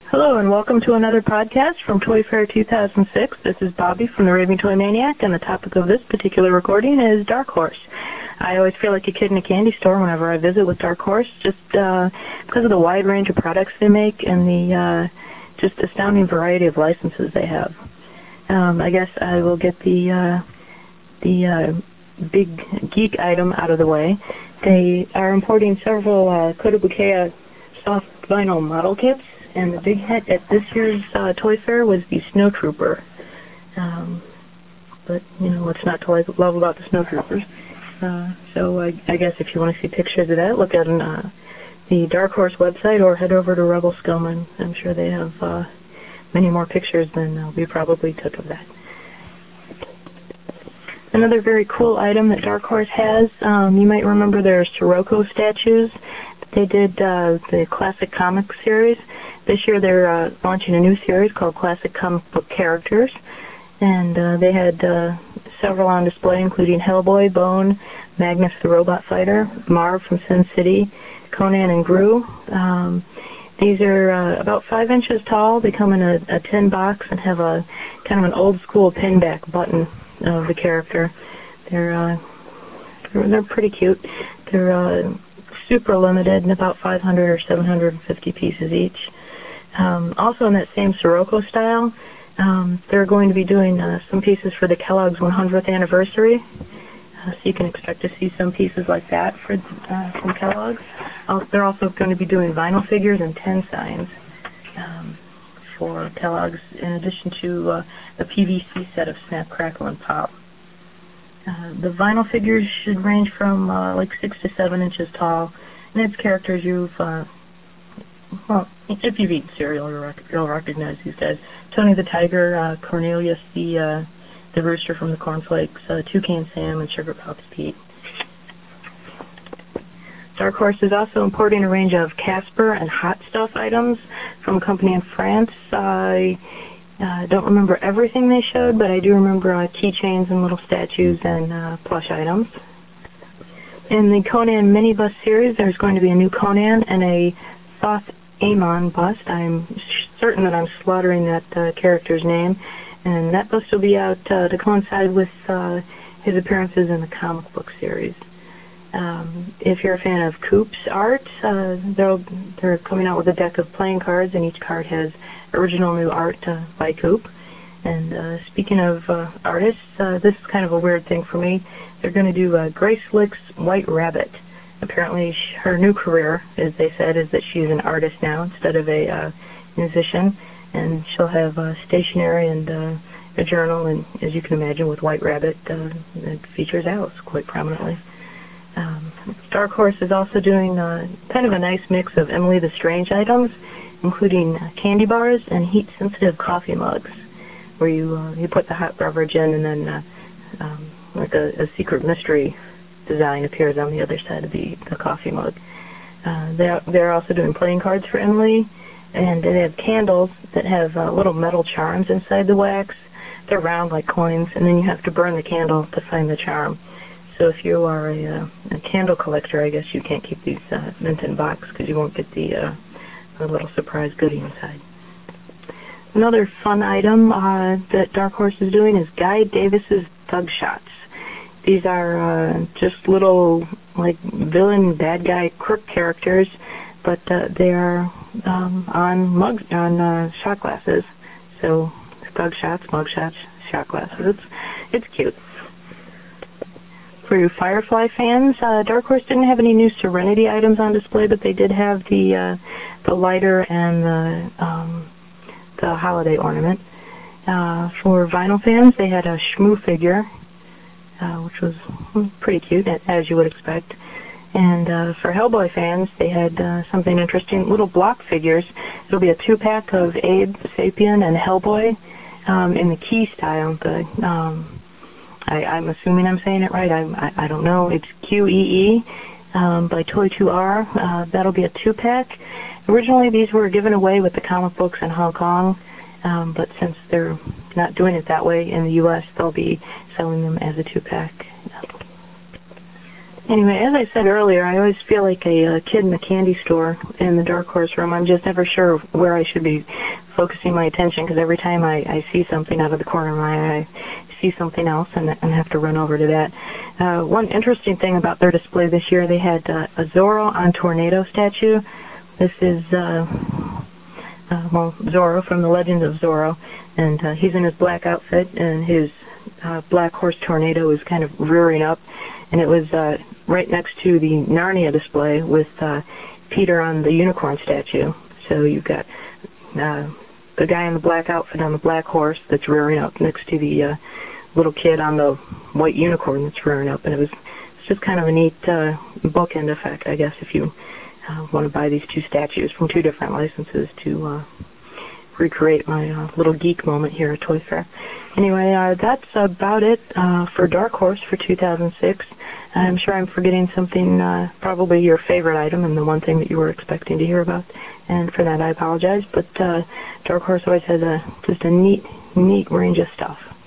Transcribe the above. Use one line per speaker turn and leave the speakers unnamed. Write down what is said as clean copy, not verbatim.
Hello and welcome to another podcast from Toy Fair 2006. This is Bobby from the Raving Toy Maniac, and the topic of this particular recording is Dark Horse. I always feel like a kid in a candy store whenever I visit with Dark Horse, just because of the wide range of products they make and the just astounding variety of licenses they have. I guess I will get the big geek item out of the way. They are importing several Kotobukiya soft vinyl model kits. And the big hit at this year's Toy Fair was the Snow Trooper. But, you know, what's not to love about the Snow Troopers? So I guess if you want to see pictures of that, look at the Dark Horse website or head over to Rebel Scum. I'm sure they have many more pictures than we probably took of that. Another very cool item that Dark Horse has, you might remember their Sirocco statues. They did the Classic Comic series. This year they're launching a new series called Classic Comic Book Characters, and they had several on display, including Hellboy, Bone, Magnus the Robot Fighter, Marv from Sin City, Conan and Gru. These are about 5 inches tall. They come in a tin box and have a kind of an old school pinback button of the character. They're pretty cute. They're super limited, and about 500 or 750 pieces each. Also in that same Sirocco style, they're going to be doing some pieces for the Kellogg's 100th anniversary. So you can expect to see some pieces like that from Kellogg's. They're also going to be doing vinyl figures and 10 signs for Kellogg's, in addition to a PVC set of Snap, Crackle, and Pop. The vinyl figures should range from like 6 to 7 inches tall, and it's characters you've, well, if you've eaten cereal, you'll recognize these guys. Tony the Tiger, Cornelius the Rooster from the Cornflakes, Toucan Sam, and Sugar Pops Pete. Dark Horse is also importing a range of Casper and Hot Stuff items from a company in France. I don't remember everything they showed, but I do remember keychains and little statues and plush items. In the Conan Mini Bust series, there's going to be a new Conan and a Thoth Amon bust. I'm certain that I'm slaughtering that character's name, and that bust will be out to coincide with his appearances in the comic book series. If you're a fan of Coop's art, they're coming out with a deck of playing cards, and each card has original new art by Coop. And speaking of artists, this is kind of a weird thing for me. They're going to do Grace Slick's White Rabbit. Apparently her new career, as they said, is that she's an artist now instead of a musician, and she'll have stationery and a journal, and as you can imagine with White Rabbit, it features Alice quite prominently. Dark Horse is also doing kind of a nice mix of Emily the Strange items, including candy bars and heat-sensitive coffee mugs, where you put the hot beverage in, and then like a secret mystery design appears on the other side of the coffee mug. They're also doing playing cards for Emily, and they have candles that have little metal charms inside the wax. They're round like coins, and then you have to burn the candle to find the charm. So if you are a candle collector, I guess you can't keep these mint in box because you won't get the little surprise goodie inside. Another fun item that Dark Horse is doing is Guy Davis's Thug Shots. These are just little, like, villain, bad guy, crook characters, but they are on shot glasses. So Thug Shots, mug shots, shot glasses. It's cute. For you Firefly fans, Dark Horse didn't have any new Serenity items on display, but they did have the lighter and the holiday ornament. For vinyl fans, they had a Shmoo figure, which was pretty cute, as you would expect. And for Hellboy fans, they had something interesting, little block figures. It'll be a 2-pack of Abe, Sapien, and Hellboy in the Key style. I'm assuming I'm saying it right. I don't know. It's QEE by Toy2R. That'll be a 2-pack. Originally, these were given away with the comic books in Hong Kong, but since they're not doing it that way in the U.S., they'll be selling them as a 2-pack. Anyway, as I said earlier, I always feel like a kid in a candy store in the Dark Horse room. I'm just never sure where I should be focusing my attention, because every time I see something out of the corner of my eye, I see something else and have to run over to that. One interesting thing about their display this year, they had a Zorro on Tornado statue. This is Zorro from the Legend of Zorro, and he's in his black outfit, and his black horse Tornado is kind of rearing up, and it was right next to the Narnia display with Peter on the unicorn statue. So you've got the guy in the black outfit on the black horse that's rearing up next to the little kid on the white unicorn that's rearing up, and it's just kind of a neat bookend effect, I guess, if you want to buy these two statues from two different licenses to recreate my little geek moment here at Toy Fair. Anyway, that's about it for Dark Horse for 2006. I'm sure I'm forgetting something, probably your favorite item and the one thing that you were expecting to hear about, and for that I apologize, but Dark Horse always has just a neat range of stuff.